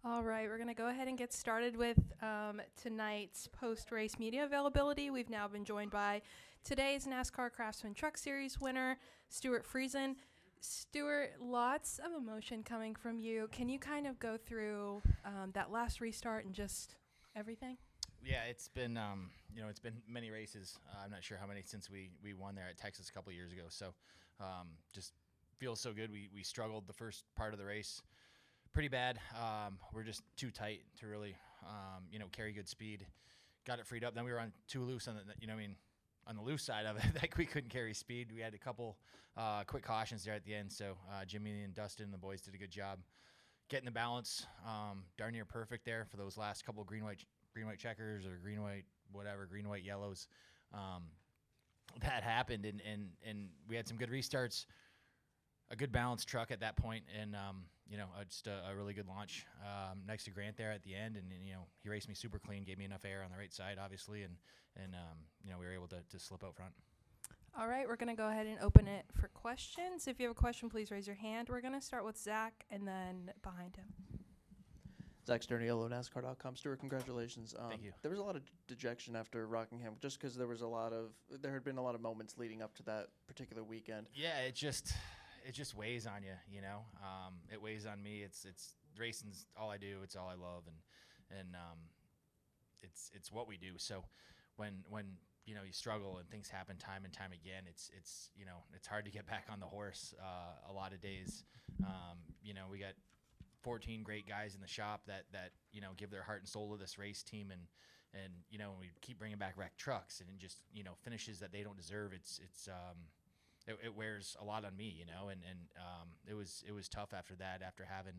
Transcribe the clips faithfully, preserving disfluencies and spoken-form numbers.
All right, we're going to go ahead and get started with um, tonight's post-race media availability. We've now been joined by today's NASCAR Craftsman Truck Series winner, Stewart Friesen. Stewart, lots of emotion coming from you. Can you kind of go through um, that last restart and just everything? Yeah, it's been um, you know it's been many races. Uh, I'm not sure how many since we, we won there at Texas a couple years ago. So um, just feels so good. We we struggled the first part of the race pretty bad. Um, we're just too tight to really um, you know carry good speed. Got it freed up. Then we were on too loose on the you know I mean on the loose side of it. Like we couldn't carry speed. We had a couple uh, quick cautions there at the end. So uh, Jimmy and Dustin and the boys did a good job getting the balance um, darn near perfect there for those last couple of green white green white checkers or green white whatever green white yellows. Um, that happened and, and and we had some good restarts, a good balanced truck at that point, and um, you know uh, just a, a really good launch um, next to Grant there at the end, and, and you know he raced me super clean, gave me enough air on the right side obviously, and and um, you know we were able to, to slip out front. All right, we're going to go ahead and open it for questions. If you have a question, please raise your hand. We're going to start with Zach and then behind him. Zach Sterniolo, NASCAR dot com. Stuart, congratulations. Um, Thank you. There was a lot of d- dejection after Rockingham, just because there was a lot of there had been a lot of moments leading up to that particular weekend. Yeah, it just it just weighs on you, you know. Um, it weighs on me. It's it's racing's all I do. It's all I love, and and um, it's it's what we do. So when when you know you struggle and things happen time and time again, it's it's you know it's hard to get back on the horse uh, a lot of days. Um, you know we got fourteen great guys in the shop that that you know give their heart and soul to this race team, and and you know we keep bringing back wrecked trucks and just you know finishes that they don't deserve. It's it's um, it, it wears a lot on me, you know, and and um, it was it was tough after that, after having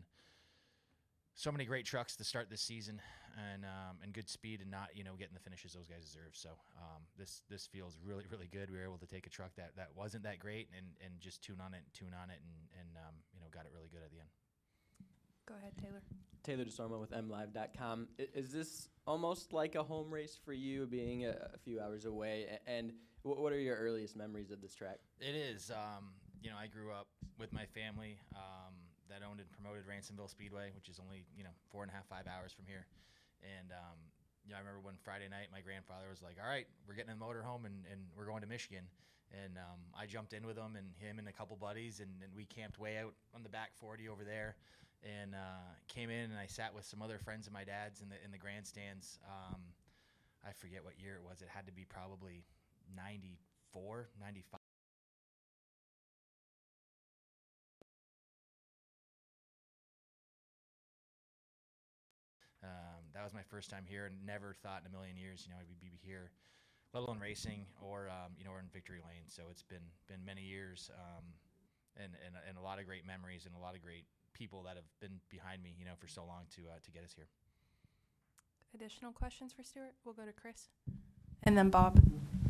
so many great trucks to start this season and um, and good speed and not you know getting the finishes those guys deserve. So um, this this feels really really good. We were able to take a truck that, that wasn't that great and, and just tune on it and tune on it and and um, you know got it really good at the end. Go ahead, Taylor. Taylor DeSormo with M Live dot com. I, is this almost like a home race for you, being a, a few hours away? A, and w- what are your earliest memories of this track? It is. Um, you know, I grew up with my family um, that owned and promoted Ransomville Speedway, which is only you know four and a half, five hours from here. And um, you know, I remember one Friday night, my grandfather was like, "All right, we're getting in the motorhome and, and we're going to Michigan." And um, I jumped in with him and him and a couple buddies, and, and we camped way out on the back forty over there. And uh, came in and I sat with some other friends of my dad's in the in the grandstands. Um, I forget what year it was. It had to be probably ninety-four, ninety-five. Um, that was my first time here, and never thought in a million years, you know, I would be here, let alone racing or um, you know, or in victory lane. So it's been been many years, um, and, and and a lot of great memories and a lot of great people that have been behind me, you know, for so long to uh, to get us here. Additional questions for Stewart? We'll go to Chris. And then Bob.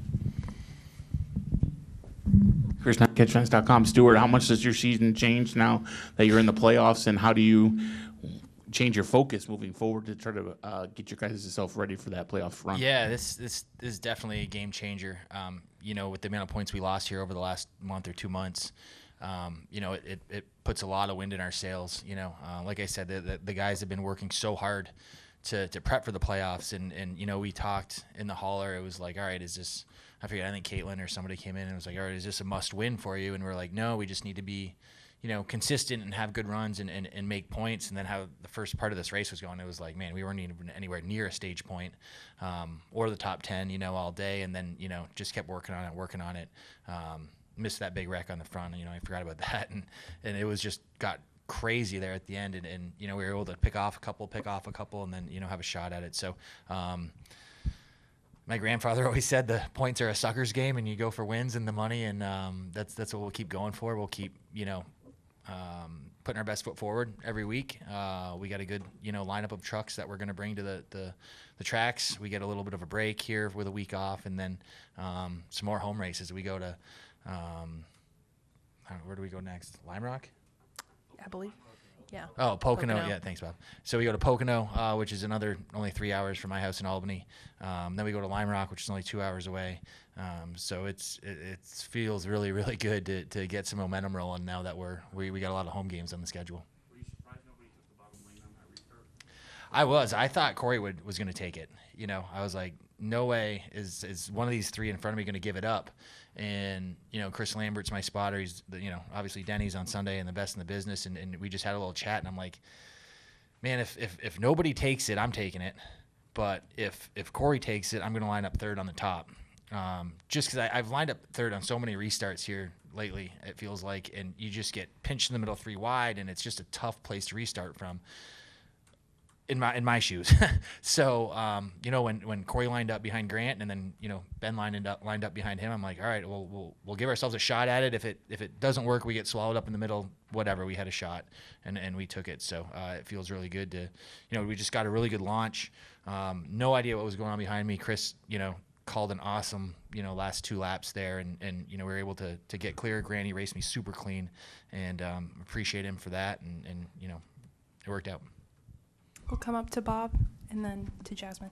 Chris, catch fence dot com. Stewart, how much does your season change now that you're in the playoffs, and how do you change your focus moving forward to try to uh, get your guys yourself ready for that playoff run? Yeah, this this, this is definitely a game changer. Um, you know, with the amount of points we lost here over the last month or two months, um, you know, it, it, it puts a lot of wind in our sails. You know, uh, like I said, the, the, the guys have been working so hard to, to prep for the playoffs. And, and, you know, we talked in the hauler. It was like, all right, is this, I forget, I think Caitlin or somebody came in and was like, all right, is this a must win for you? And we're like, no, we just need to be, you know, consistent and have good runs and, and, and make points. And then how the first part of this race was going, it was like, man, we weren't even anywhere near a stage point, um, or the top ten, you know, all day. And then, you know, just kept working on it, working on it. Um, missed that big wreck on the front, you know, I forgot about that. And, and it was just got crazy there at the end. And, and, you know, we were able to pick off a couple, pick off a couple, and then, you know, have a shot at it. So, um, my grandfather always said the points are a sucker's game and you go for wins and the money. And, um, that's, that's what we'll keep going for. We'll keep, you know, um, putting our best foot forward every week. Uh, we got a good, you know, lineup of trucks that we're going to bring to the, the, the tracks. We get a little bit of a break here with a week off, and then, um, some more home races. We go to, um, I don't know, where do we go next? Lime Rock? I believe. Yeah. Oh, Pocono. Pocono. Yeah, thanks, Bob. So we go to Pocono, uh, which is another only three hours from my house in Albany. Um, then we go to Lime Rock, which is only two hours away. Um, so it's it, it feels really really good to, to get some momentum rolling now that we're we, we got a lot of home games on the schedule. Were you surprised nobody took the bottom lane on that restart? I was. I thought Corey would was going to take it. You know, I was like, no way is is one of these three in front of me going to give it up. And you know, Chris Lambert's my spotter. He's the, you know, obviously Denny's on Sunday and the best in the business. And, and we just had a little chat, and I'm like, man, if if if nobody takes it, I'm taking it. But if if Corey takes it, I'm going to line up third on the top. Um, just because I've lined up third on so many restarts here lately, it feels like, and you just get pinched in the middle three wide, and it's just a tough place to restart from. In my in my shoes, so um, you know when, when Corey lined up behind Grant, and then you know Ben lined up lined up behind him, I'm like, all right, well we'll we'll give ourselves a shot at it. If it if it doesn't work, we get swallowed up in the middle. Whatever, we had a shot, and, and we took it. So uh, it feels really good to, you know, we just got a really good launch. Um, no idea what was going on behind me. Chris, you know, called an awesome, you know, last two laps there, and, and you know we were able to to get clear. Grant, he raced me super clean, and um, appreciate him for that, and and you know it worked out. We'll come up to Bob and then to Jasmine.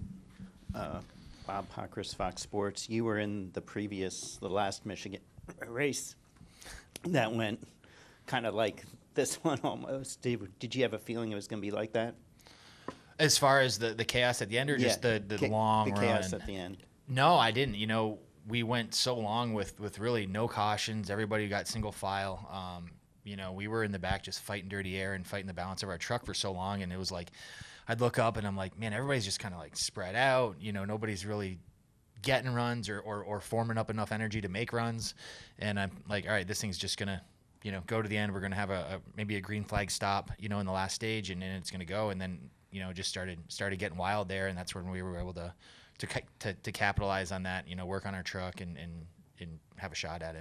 Uh, Bob Hawkers, Fox Sports. You were in the previous, the last Michigan race that went kind of like this one almost. Did, did you have a feeling it was going to be like that? As far as the, the chaos at the end, or just the, the Cha- long the run? chaos at the end. No, I didn't. You know, we went so long with, with really no cautions. Everybody got single file. Um, You know, we were in the back just fighting dirty air and fighting the balance of our truck for so long. And it was like, I'd look up and I'm like, man, everybody's just kind of like spread out. You know, nobody's really getting runs or, or, or forming up enough energy to make runs. And I'm like, all right, this thing's just going to, you know, go to the end. We're going to have a, a maybe a green flag stop, you know, in the last stage, and then it's going to go. And then, you know, just started started getting wild there. And that's when we were able to to to, to capitalize on that, you know, work on our truck and, and, and have a shot at it.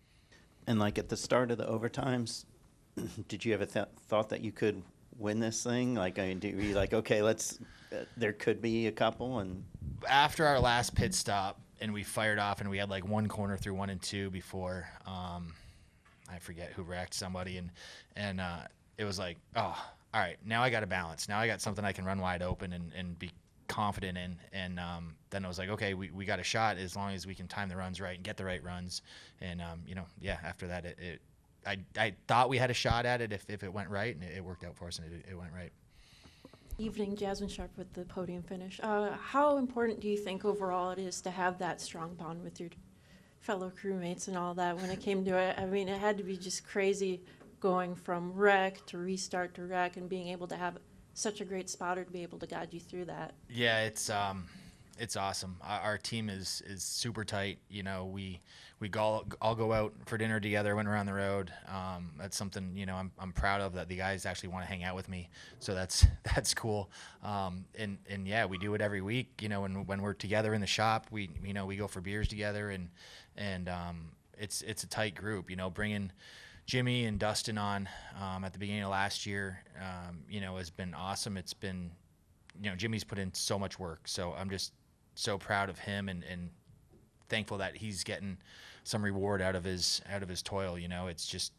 And like at the start of the overtimes, did you ever th- thought that you could win this thing? Like, I mean, do you like, okay, let's, uh, there could be a couple, and after our last pit stop and we fired off and we had like one corner through one and two before, um, I forget who wrecked somebody, and, and, uh, it was like, oh, all right, now I got a balance. Now I got something I can run wide open and, and be confident in. And um, then I was like, okay, we, we got a shot as long as we can time the runs right and get the right runs. And, um, you know, yeah, after that, it, it I, I thought we had a shot at it if, if it went right, and it, it worked out for us, and it, it went right. Evening, Jasmine Sharp with the podium finish. Uh, how important do you think overall it is to have that strong bond with your fellow crewmates and all that when it came to it? I mean, it had to be just crazy going from wreck to restart to wreck, and being able to have such a great spotter to be able to guide you through that. Yeah, it's um, it's awesome. Our, our team is is super tight. You know, we we all all go out for dinner together, went around the road. Um, that's something, you know, I'm I'm proud of, that the guys actually want to hang out with me. So that's that's cool. Um, and and yeah, we do it every week. You know, when when we're together in the shop, we you know we go for beers together, and and um, it's it's a tight group. You know, bringing Jimmy and Dustin on um, at the beginning of last year, um, you know, has been awesome. It's been, you know, Jimmy's put in so much work. So I'm just so proud of him, and, and thankful that he's getting some reward out of his out of his toil. You know, it's just,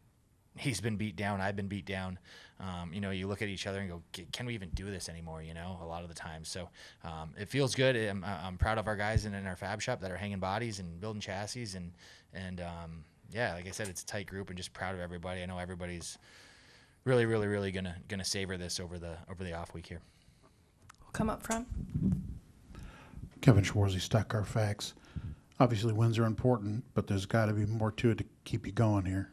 he's been beat down. I've been beat down. Um, you know, you look at each other and go, can we even do this anymore? You know, a lot of the time. So um, it feels good. I'm, I'm proud of our guys in, in our fab shop that are hanging bodies and building chassis, and and um, yeah, like I said, it's a tight group, and just proud of everybody. I know everybody's really, really, really gonna gonna savor this over the over the off week here. We'll come up front. Kevin Schwarzy, Stock Car Facts. Obviously, wins are important, but there's got to be more to it to keep you going here.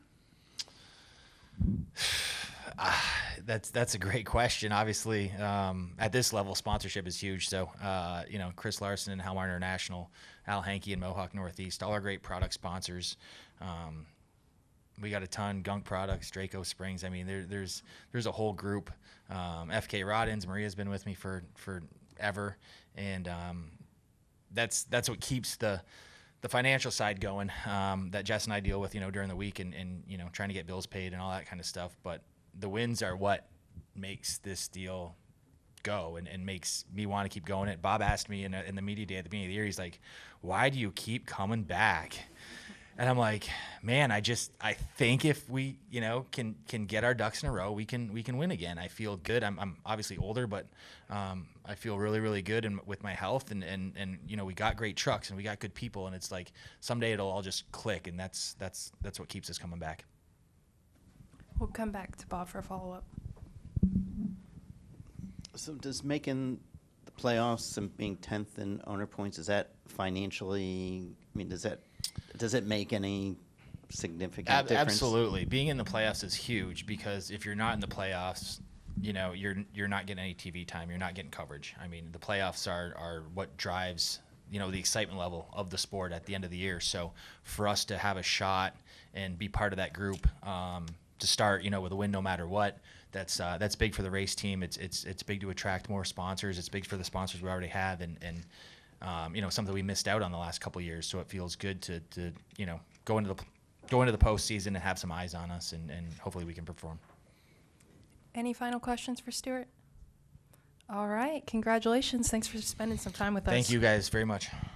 Uh, that's that's a great question. Obviously, um, at this level, sponsorship is huge. So, uh, you know, Chris Larson and Halmar International, Al Hankey and Mohawk Northeast, all our great product sponsors. Um, we got a ton. Gunk Products, Draco Springs. I mean, there, there's there's a whole group. Um, F K Roddins, Maria's been with me for forever, and um, that's that's what keeps the the financial side going, um, that Jess and I deal with, you know, during the week, and, and you know, trying to get bills paid and all that kind of stuff. But the wins are what makes this deal go, and, and makes me want to keep going. It. Bob asked me in, a, in the media day at the beginning of the year, he's like, why do you keep coming back? And I'm like, man, I just, I think if we, you know, can can get our ducks in a row, we can we can win again. I feel good. I'm I'm obviously older, but um, I feel really really good in, with my health, and, and and you know, we got great trucks and we got good people, and it's like someday it'll all just click, and that's that's that's what keeps us coming back. We'll come back to Bob for a follow up. So does making the playoffs and being tenth in owner points, is that financially, I mean, does that, does it make any significant Ab- difference? Absolutely. Being in the playoffs is huge because if you're not in the playoffs, you know, you're you're not getting any T V time. You're not getting coverage. I mean, the playoffs are, are what drives, you know, the excitement level of the sport at the end of the year. So for us to have a shot and be part of that group, um, to start, you know, with a win no matter what, that's uh, that's big for the race team. It's it's it's big to attract more sponsors. It's big for the sponsors we already have, and and um, you know, something we missed out on the last couple of years. So it feels good to to you know go into the go into the postseason and have some eyes on us, and, and hopefully we can perform. Any final questions for Stuart? All right. Congratulations. Thanks for spending some time with us. Thank you guys very much.